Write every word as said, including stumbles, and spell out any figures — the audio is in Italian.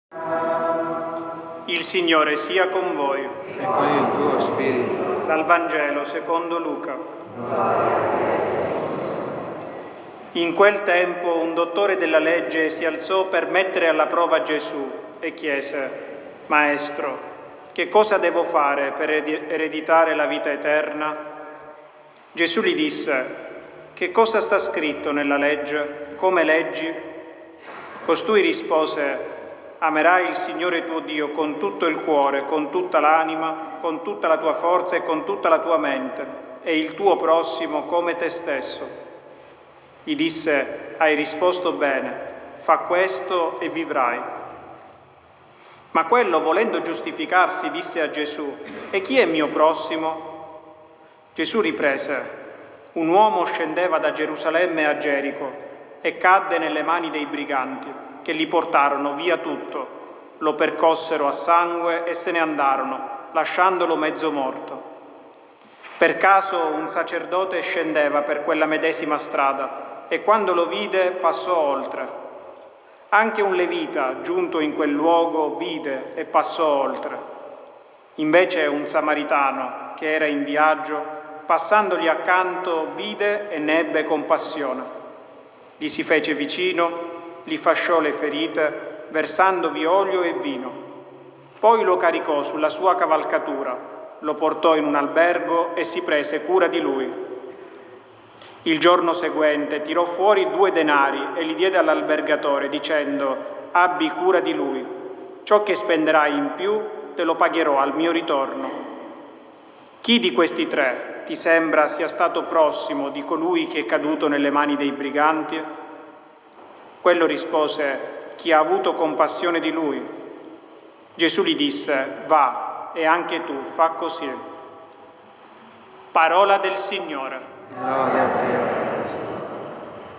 Il Signore sia con voi. E con il tuo spirito. Dal Vangelo secondo Luca. In quel tempo un dottore della legge si alzò per mettere alla prova Gesù e chiese: Maestro, che cosa devo fare per ereditare la vita eterna? Gesù gli disse: che cosa sta scritto nella legge? Come leggi? Costui rispose: amerai il Signore tuo Dio con tutto il cuore, con tutta l'anima, con tutta la tua forza e con tutta la tua mente, e il tuo prossimo come te stesso. Gli disse: hai risposto bene, fa questo e vivrai. Ma quello, volendo giustificarsi, disse a Gesù: e chi è mio prossimo? Gesù riprese: un uomo scendeva da Gerusalemme a Gerico e cadde nelle mani dei briganti, che gli portarono via tutto, lo percossero a sangue e se ne andarono, lasciandolo mezzo morto. Per caso un sacerdote scendeva per quella medesima strada e quando lo vide passò oltre. Anche un levita, giunto in quel luogo, vide e passò oltre. Invece un samaritano, che era in viaggio, passandogli accanto, vide e ne ebbe compassione. Gli si fece vicino, gli fasciò le ferite, versandovi olio e vino. Poi lo caricò sulla sua cavalcatura, lo portò in un albergo e si prese cura di lui. Il giorno seguente tirò fuori due denari e li diede all'albergatore, dicendo: abbi cura di lui. Ciò che spenderai in più te lo pagherò al mio ritorno. Chi di questi tre ti sembra sia stato prossimo di colui che è caduto nelle mani dei briganti? Quello rispose: chi ha avuto compassione di lui. Gesù gli disse: va, e anche tu fa così. Parola del Signore. Gloria a Dio.